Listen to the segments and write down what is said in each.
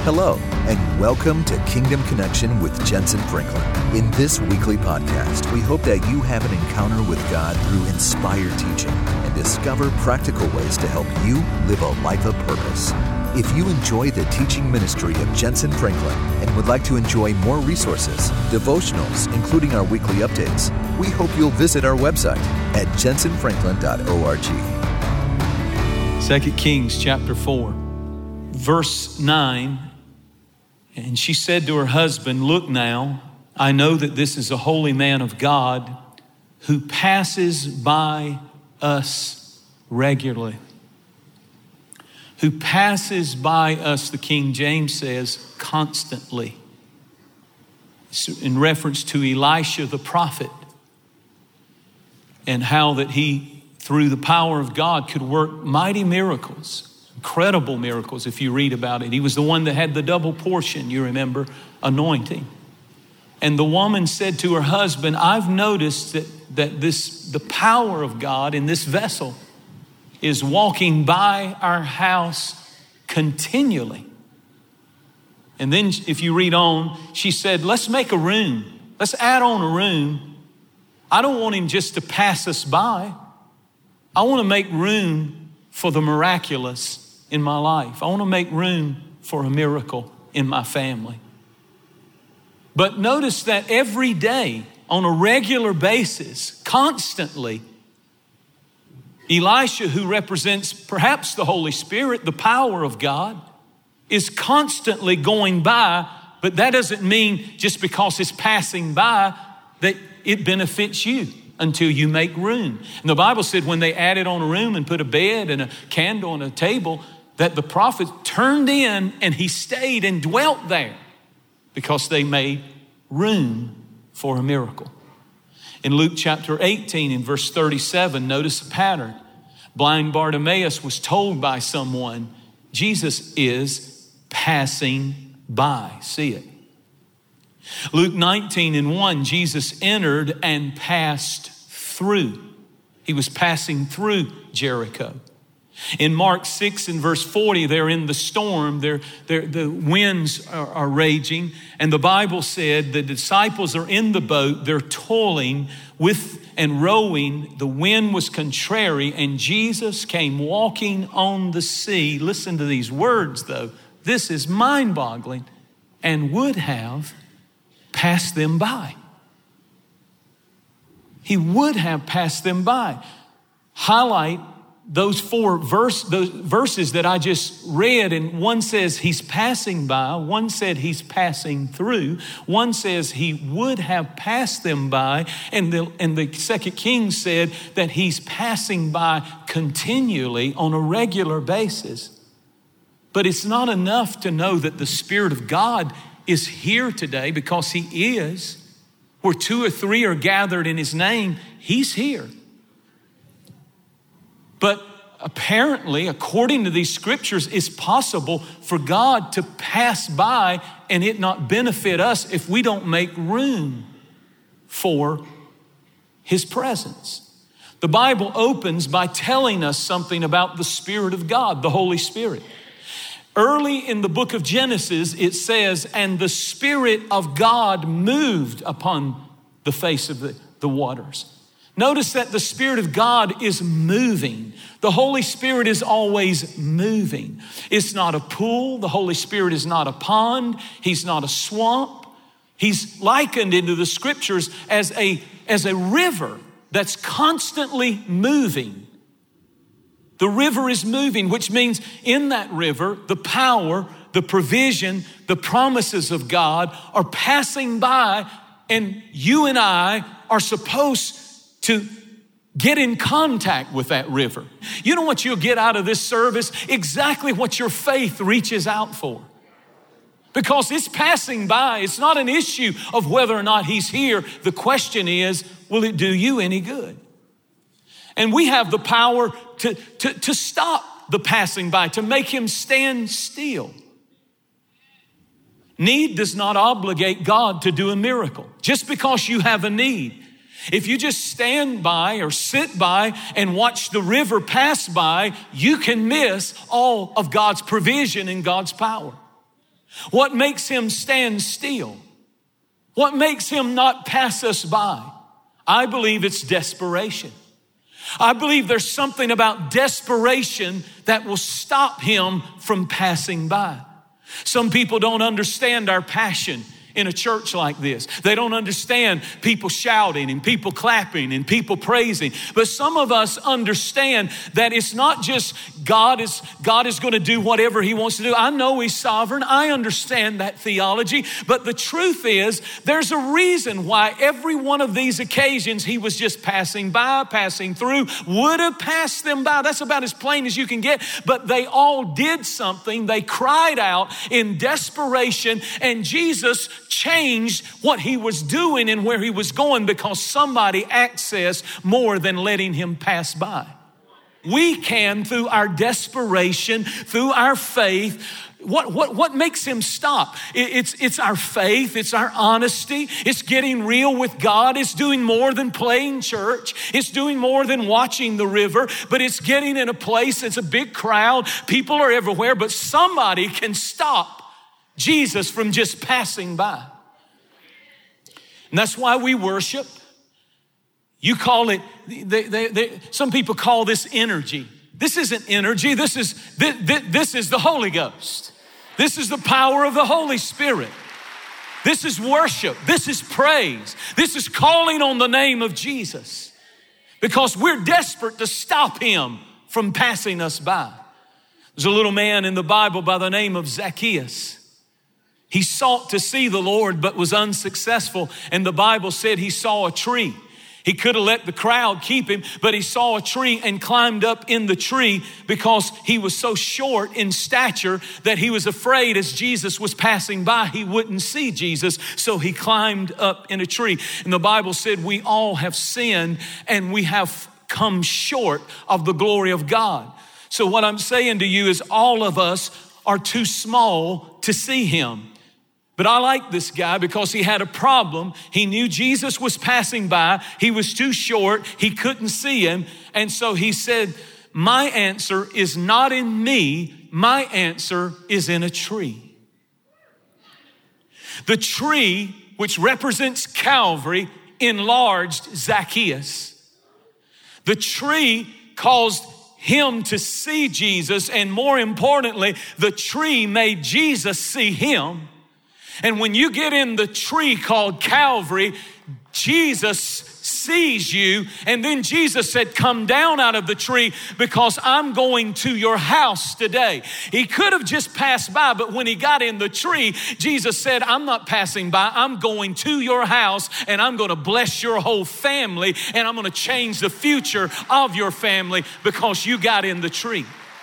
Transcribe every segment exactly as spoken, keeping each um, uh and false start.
Hello, and welcome to Kingdom Connection with Jensen Franklin. In this weekly podcast, we hope that you have an encounter with God through inspired teaching and discover practical ways to help you live a life of purpose. If you enjoy the teaching ministry of Jensen Franklin and would like to enjoy more resources, devotionals, including our weekly updates, we hope you'll visit our website at jensen franklin dot org. Second Kings chapter four, verse nine. And she said to her husband, "Look now, I know that this is a holy man of God who passes by us regularly." Who passes by us, the King James says, constantly. In reference to Elisha the prophet and how that he, through the power of God, could work mighty miracles. Incredible miracles if you read about it. He was the one that had the double portion, you remember, anointing. And the woman said to her husband, "I've noticed that, that this the power of God in this vessel is walking by our house continually." And then if you read on, she said, "Let's make a room. Let's add on a room. I don't want him just to pass us by. I want to make room for the miraculous in my life. I want to make room for a miracle in my family." But notice that every day, on a regular basis, constantly, Elisha, who represents perhaps the Holy Spirit, the power of God, is constantly going by, but that doesn't mean just because it's passing by that it benefits you until you make room. And the Bible said when they added on a room and put a bed and a candle and a table, that the prophet turned in and he stayed and dwelt there because they made room for a miracle. In Luke chapter eighteen, in verse thirty-seven, notice a pattern. Blind Bartimaeus was told by someone, Jesus is passing by. See it. Luke nineteen and one, Jesus entered and passed through. He was passing through Jericho. In Mark six and verse forty, they're in the storm. They're, they're, the winds are, are raging. And the Bible said the disciples are in the boat. They're toiling with and rowing. The wind was contrary and Jesus came walking on the sea. Listen to these words though. This is mind-boggling. And would have passed them by. He would have passed them by. Highlight those four verse, those verses that I just read, and one says he's passing by, one said he's passing through, one says he would have passed them by, and the, and the Second King said that he's passing by continually on a regular basis. But it's not enough to know that the Spirit of God is here today, because he is. Where two or three are gathered in his name, he's here. But apparently, according to these scriptures, it's possible for God to pass by and it not benefit us if we don't make room for his presence. The Bible opens by telling us something about the Spirit of God, the Holy Spirit. Early in the book of Genesis, it says, and the Spirit of God moved upon the face of the, the waters. Notice that the Spirit of God is moving. The Holy Spirit is always moving. It's not a pool. The Holy Spirit is not a pond. He's not a swamp. He's likened into the scriptures as a, as a river that's constantly moving. The river is moving, which means in that river, the power, the provision, the promises of God are passing by, and you and I are supposed to get in contact with that river. You know what you'll get out of this service? Exactly what your faith reaches out for. Because it's passing by. It's not an issue of whether or not he's here. The question is, will it do you any good? And we have the power to, to, to stop the passing by, to make him stand still. Need does not obligate God to do a miracle. Just because you have a need. If you just stand by or sit by and watch the river pass by, you can miss all of God's provision and God's power. What makes him stand still? What makes him not pass us by? I believe it's desperation. I believe there's something about desperation that will stop him from passing by. Some people don't understand our passion in a church like this. They don't understand people shouting and people clapping and people praising. But some of us understand that it's not just God is, God is going to do whatever he wants to do. I know he's sovereign. I understand that theology. But the truth is, there's a reason why every one of these occasions he was just passing by, passing through, would have passed them by. That's about as plain as you can get. But they all did something. They cried out in desperation, and Jesus changed what he was doing and where he was going because somebody accessed more than letting him pass by. We can, through our desperation, through our faith, what, what, what makes him stop? It, it's, it's our faith, it's our honesty, it's getting real with God, it's doing more than playing church, it's doing more than watching the river, but it's getting in a place, it's a big crowd, people are everywhere, but somebody can stop Jesus from just passing by. And that's why we worship. You call it, they, they, they, some people call this energy. This isn't energy, this is, this, this is the Holy Ghost. This is the power of the Holy Spirit. This is worship, this is praise. This is calling on the name of Jesus because we're desperate to stop him from passing us by. There's a little man in the Bible by the name of Zacchaeus. He sought to see the Lord, but was unsuccessful. And the Bible said he saw a tree. He could have let the crowd keep him, but he saw a tree and climbed up in the tree because he was so short in stature that he was afraid as Jesus was passing by, he wouldn't see Jesus. So he climbed up in a tree. And the Bible said we all have sinned and we have come short of the glory of God. So what I'm saying to you is all of us are too small to see him. But I like this guy because he had a problem. He knew Jesus was passing by. He was too short. He couldn't see him. And so he said, my answer is not in me. My answer is in a tree. The tree, which represents Calvary, enlarged Zacchaeus. The tree caused him to see Jesus. And more importantly, the tree made Jesus see him. And when you get in the tree called Calvary, Jesus sees you. And then Jesus said, come down out of the tree because I'm going to your house today. He could have just passed by, but when he got in the tree, Jesus said, I'm not passing by. I'm going to your house and I'm going to bless your whole family and I'm going to change the future of your family because you got in the tree.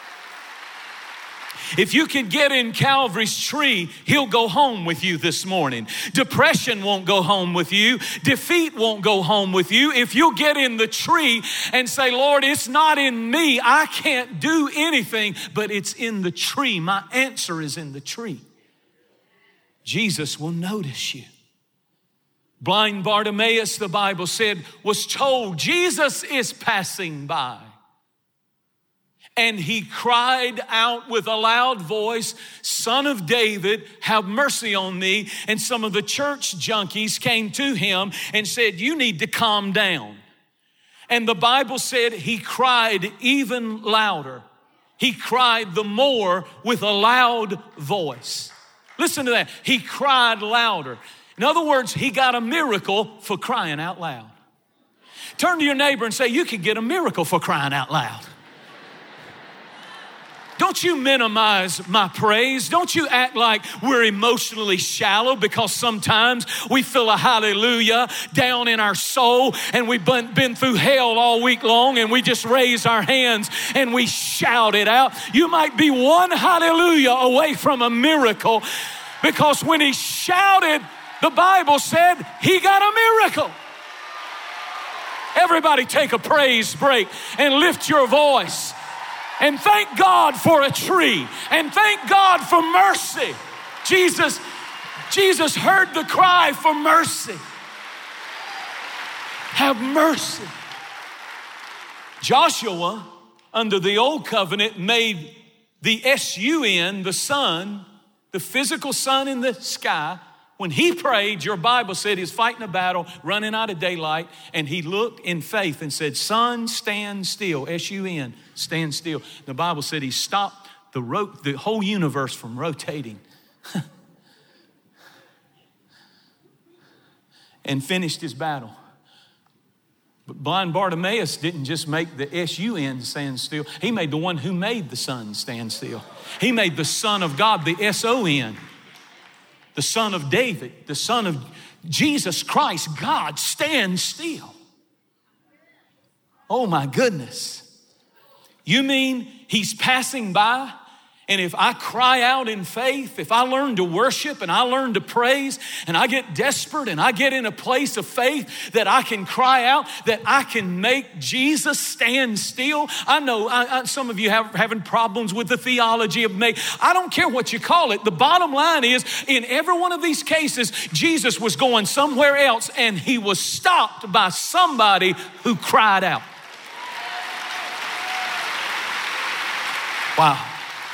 If you can get in Calvary's tree, he'll go home with you this morning. Depression won't go home with you. Defeat won't go home with you. If you'll get in the tree and say, Lord, it's not in me. I can't do anything, but it's in the tree. My answer is in the tree. Jesus will notice you. Blind Bartimaeus, the Bible said, was told Jesus is passing by. And he cried out with a loud voice, Son of David, have mercy on me. And some of the church junkies came to him and said, you need to calm down. And the Bible said he cried even louder. He cried the more with a loud voice. Listen to that. He cried louder. In other words, he got a miracle for crying out loud. Turn to your neighbor and say, you could get a miracle for crying out loud. Don't you minimize my praise. Don't you act like we're emotionally shallow because sometimes we feel a hallelujah down in our soul and we've been, been through hell all week long and we just raise our hands and we shout it out. You might be one hallelujah away from a miracle because when he shouted, the Bible said he got a miracle. Everybody take a praise break and lift your voice. And thank God for a tree. And thank God for mercy. Jesus, Jesus heard the cry for mercy. Have mercy. Joshua, under the old covenant, made the S U N, the sun, The physical sun in the sky, when he prayed, your Bible said he's fighting a battle, running out of daylight, and he looked in faith and said, sun, stand still, S U N, stand still. The Bible said he stopped the, ro- the whole universe from rotating and finished his battle. But blind Bartimaeus didn't just make the S U N stand still. He made the one who made the sun stand still. He made the Son of God, the S O N, the Son of David, the Son of Jesus Christ, God, stand still. Oh my goodness. You mean he's passing by? And if I cry out in faith, if I learn to worship and I learn to praise and I get desperate and I get in a place of faith that I can cry out, that I can make Jesus stand still. I know I, I, some of you have having problems with the theology of make. I don't care what you call it. The bottom line is, in every one of these cases, Jesus was going somewhere else and he was stopped by somebody who cried out. Wow.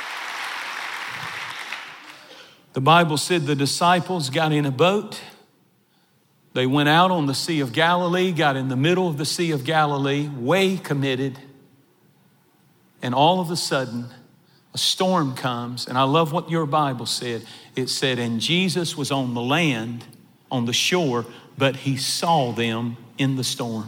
The Bible said the disciples got in a boat. They went out on the Sea of Galilee, got in the middle of the Sea of Galilee, way committed. And all of a sudden, a storm comes. And I love what your Bible said. It said, and Jesus was on the land, on the shore, but he saw them in the storm.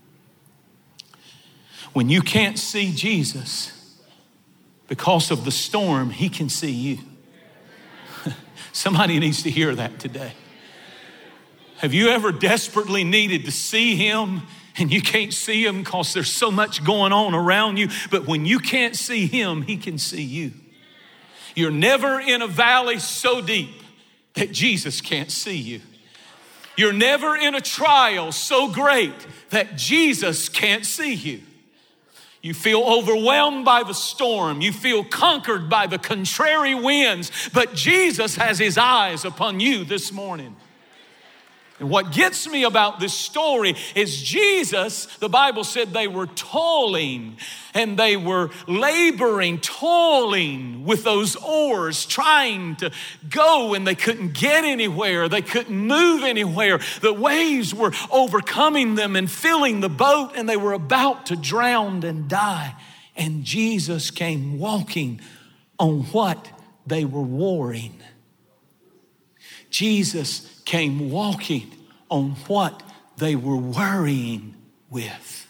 When you can't see Jesus because of the storm, he can see you. Somebody needs to hear that today. Have you ever desperately needed to see him and you can't see him because there's so much going on around you? But when you can't see him, he can see you. You're never in a valley so deep that Jesus can't see you. You're never in a trial so great that Jesus can't see you. You feel overwhelmed by the storm. You feel conquered by the contrary winds. But Jesus has his eyes upon you this morning. And what gets me about this story is Jesus, the Bible said they were toiling and they were laboring, toiling with those oars, trying to go, and they couldn't get anywhere. They couldn't move anywhere. The waves were overcoming them and filling the boat, and they were about to drown and die. And Jesus came walking on what they were warring. Jesus came walking on what they were worrying with.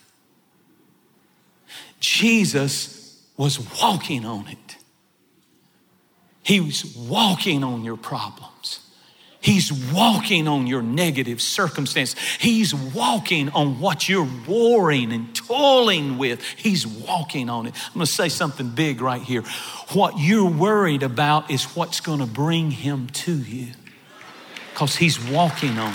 Jesus was walking on it. He was walking on your problems. He's walking on your negative circumstance. He's walking on what you're warring and toiling with. He's walking on it. I'm going to say something big right here. What you're worried about is what's going to bring him to you, because he's walking on it.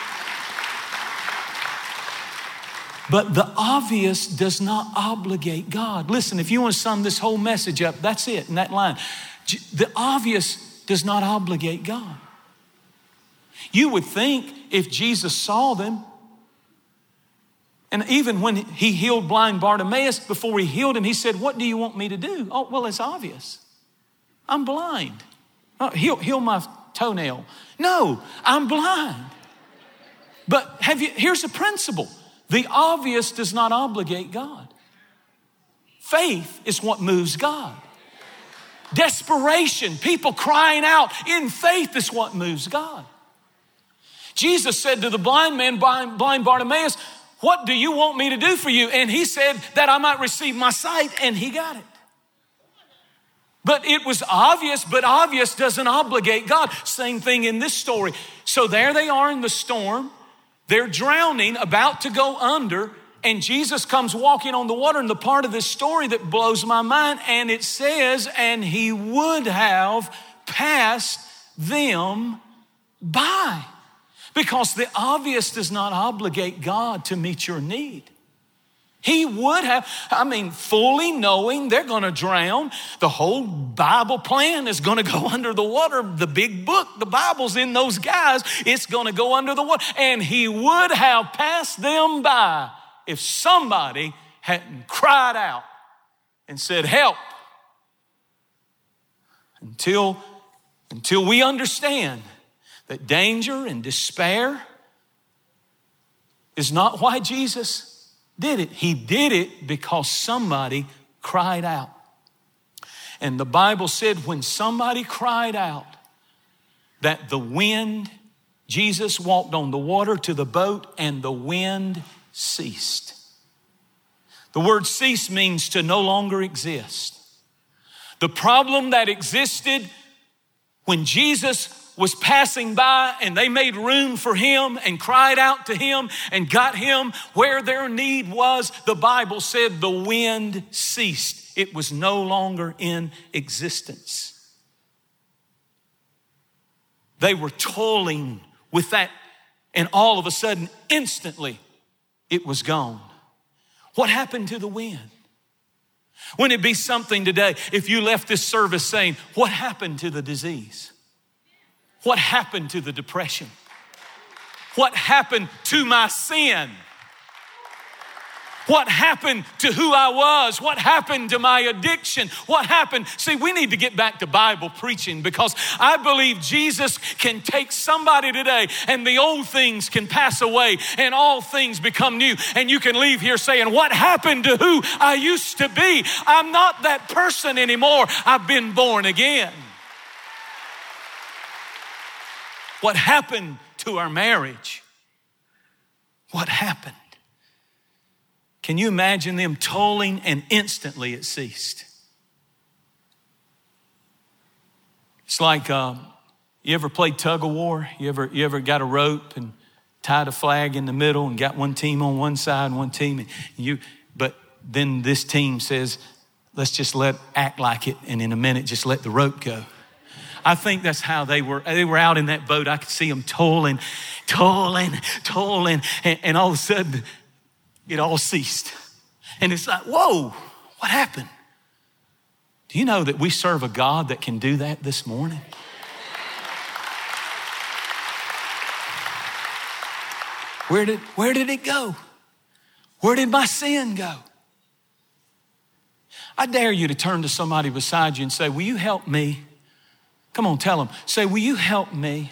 But the obvious does not obligate God. Listen, if you want to sum this whole message up, that's it in that line. The obvious does not obligate God. You would think if Jesus saw them, and even when he healed blind Bartimaeus, before he healed him, he said, what do you want me to do? Oh, well, it's obvious. I'm blind. Oh, heal, heal my toenail. No, I'm blind. But have you, here's the principle. The obvious does not obligate God. Faith is what moves God. Desperation, people crying out in faith is what moves God. Jesus said to the blind man, blind Bartimaeus, what do you want me to do for you? And he said that I might receive my sight, and he got it. But it was obvious, but obvious doesn't obligate God. Same thing in this story. So there they are in the storm. They're drowning, about to go under, and Jesus comes walking on the water. And the part of this story that blows my mind, and it says, and he would have passed them by. Because the obvious does not obligate God to meet your need. He would have, I mean, fully knowing they're going to drown. The whole Bible plan is going to go under the water. The big book, the Bible's in those guys. It's going to go under the water. And he would have passed them by if somebody hadn't cried out and said, help. Until Until we understand that danger and despair is not why Jesus did it. He did it because somebody cried out. And the Bible said when somebody cried out, that the wind, Jesus walked on the water to the boat and the wind ceased. The word cease means to no longer exist. The problem that existed when Jesus was passing by and they made room for him and cried out to him and got him where their need was, the Bible said the wind ceased. It was no longer in existence. They were toiling with that, and all of a sudden, instantly, it was gone. What happened to the wind? Wouldn't it be something today if you left this service saying, what happened to the disease? What happened to the depression? What happened to my sin? What happened to who I was? What happened to my addiction? What happened? See, we need to get back to Bible preaching, because I believe Jesus can take somebody today and the old things can pass away and all things become new. And you can leave here saying, what happened to who I used to be? I'm not that person anymore. I've been born again. What happened to our marriage? What happened? Can you imagine them tolling and instantly it ceased? It's like, um, you ever played tug of war? You ever, you ever got a rope and tied a flag in the middle and got one team on one side and one team? And you, but then this team says, let's just let act like it, and in a minute, just let the rope go. I think that's how they were. They were out in that boat. I could see them tolling, tolling, tolling, and, and all of a sudden, it all ceased. And it's like, whoa, what happened? Do you know that we serve a God that can do that this morning? Where did, where did it go? Where did my sin go? I dare you to turn to somebody beside you and say, will you help me? Come on, tell them. Say, will you help me?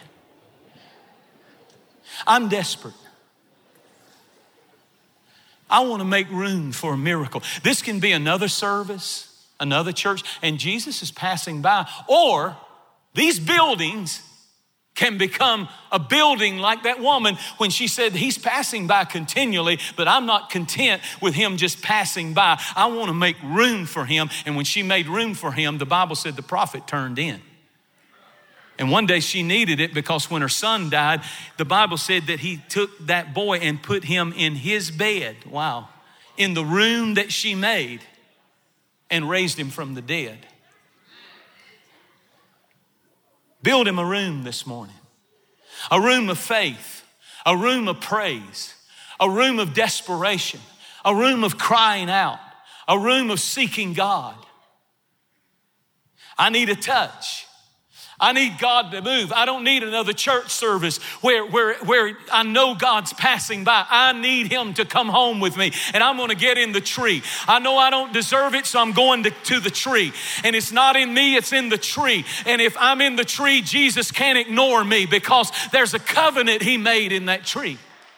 I'm desperate. I want to make room for a miracle. This can be another service, another church, and Jesus is passing by. Or these buildings can become a building like that woman when she said, he's passing by continually, but I'm not content with him just passing by. I want to make room for him. And when she made room for him, the Bible said the prophet turned in. And one day she needed it because when her son died, the Bible said that he took that boy and put him in his bed. Wow. In the room that she made, and raised him from the dead. Build him a room this morning. A room of faith. A room of praise. A room of desperation. A room of crying out. A room of seeking God. I need a touch. I need God to move. I don't need another church service where, where, where I know God's passing by. I need him to come home with me, and I'm going to get in the tree. I know I don't deserve it, so I'm going to, to the tree. And it's not in me, it's in the tree. And if I'm in the tree, Jesus can't ignore me because there's a covenant he made in that tree.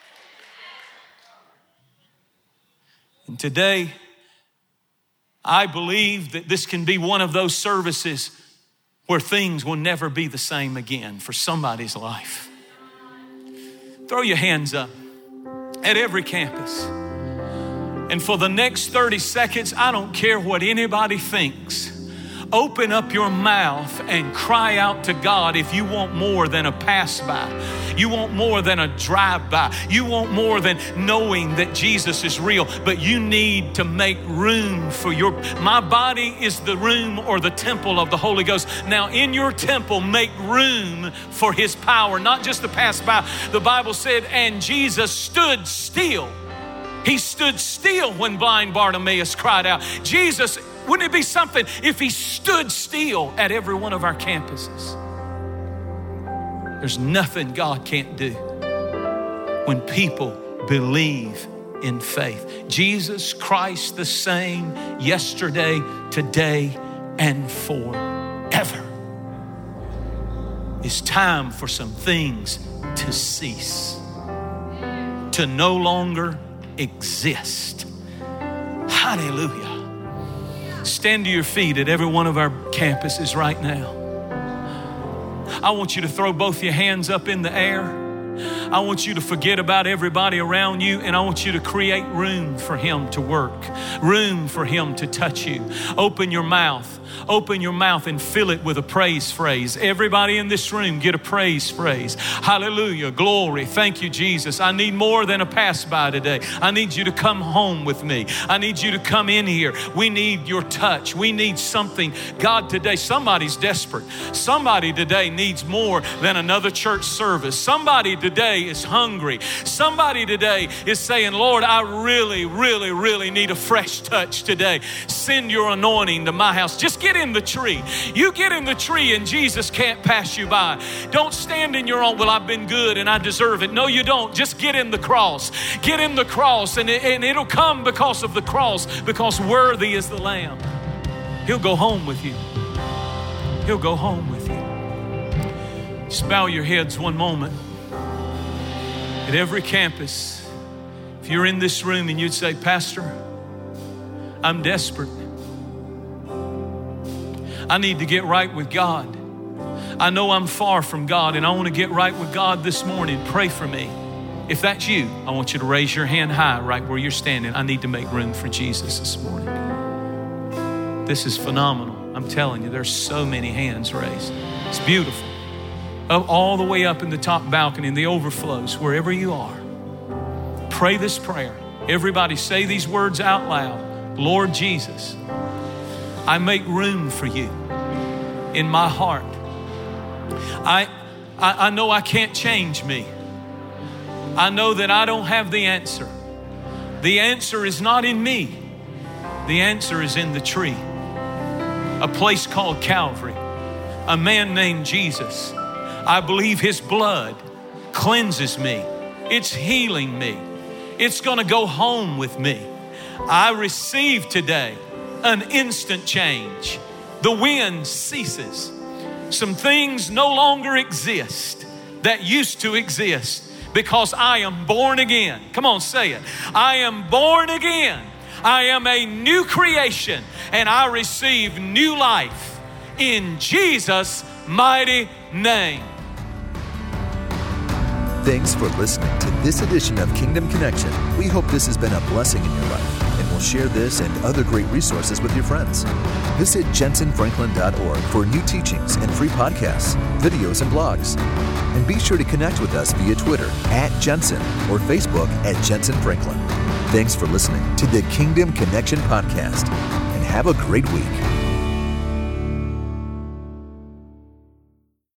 And today, I believe that this can be one of those services where things will never be the same again for somebody's life. Throw your hands up at every campus. And for the next thirty seconds, I don't care what anybody thinks. Open up your mouth and cry out to God if you want more than a pass-by. You want more than a drive-by. You want more than knowing that Jesus is real. But you need to make room for your... My body is the room or the temple of the Holy Ghost. Now in your temple, make room for his power, not just to pass by. The Bible said, and Jesus stood still. He stood still when blind Bartimaeus cried out. Jesus... Wouldn't it be something if he stood still at every one of our campuses? There's nothing God can't do when people believe in faith. Jesus Christ the same yesterday, today, and forever. It's time for some things to cease, to no longer exist. Hallelujah. Stand to your feet at every one of our campuses right now. I want you to throw both your hands up in the air. I want you to forget about everybody around you, and I want you to create room for Him to work, room for Him to touch you. Open your mouth. Open your mouth and fill it with a praise phrase. Everybody in this room, get a praise phrase. Hallelujah. Glory. Thank you, Jesus. I need more than a pass by today. I need you to come home with me. I need you to come in here. We need your touch. We need something. God, today, somebody's desperate. Somebody today needs more than another church service. Somebody today is hungry. Somebody today is saying, Lord, I really, really, really need a fresh touch today. Send your anointing to my house. Just get in the tree. You get in the tree and Jesus can't pass you by. Don't stand in your own, well, I've been good and I deserve it. No, you don't. Just get in the cross. Get in the cross, and, it, and it'll come because of the cross, because worthy is the Lamb. He'll go home with you. He'll go home with you. Just bow your heads one moment. At every campus, if you're in this room and you'd say, Pastor, I'm desperate. I need to get right with God. I know I'm far from God and I want to get right with God this morning. Pray for me. If that's you, I want you to raise your hand high right where you're standing. I need to make room for Jesus this morning. This is phenomenal. I'm telling you, there's so many hands raised. It's beautiful. Up, all the way up in the top balcony, in the overflows, wherever you are. Pray this prayer. Everybody say these words out loud. Lord Jesus, I make room for you in my heart. I, I, I know I can't change me. I know that I don't have the answer. The answer is not in me. The answer is in the tree. A place called Calvary. A man named Jesus. I believe His blood cleanses me. It's healing me. It's going to go home with me. I receive today an instant change. The wind ceases. Some things no longer exist that used to exist because I am born again. Come on, say it. I am born again. I am a new creation and I receive new life in Jesus' mighty name. Thanks for listening to this edition of Kingdom Connection. We hope this has been a blessing in your life, and we'll share this and other great resources with your friends. Visit jensen franklin dot org for new teachings and free podcasts, videos, and blogs. And be sure to connect with us via Twitter at Jensen or Facebook at Jensen Franklin. Thanks for listening to the Kingdom Connection podcast, and have a great week.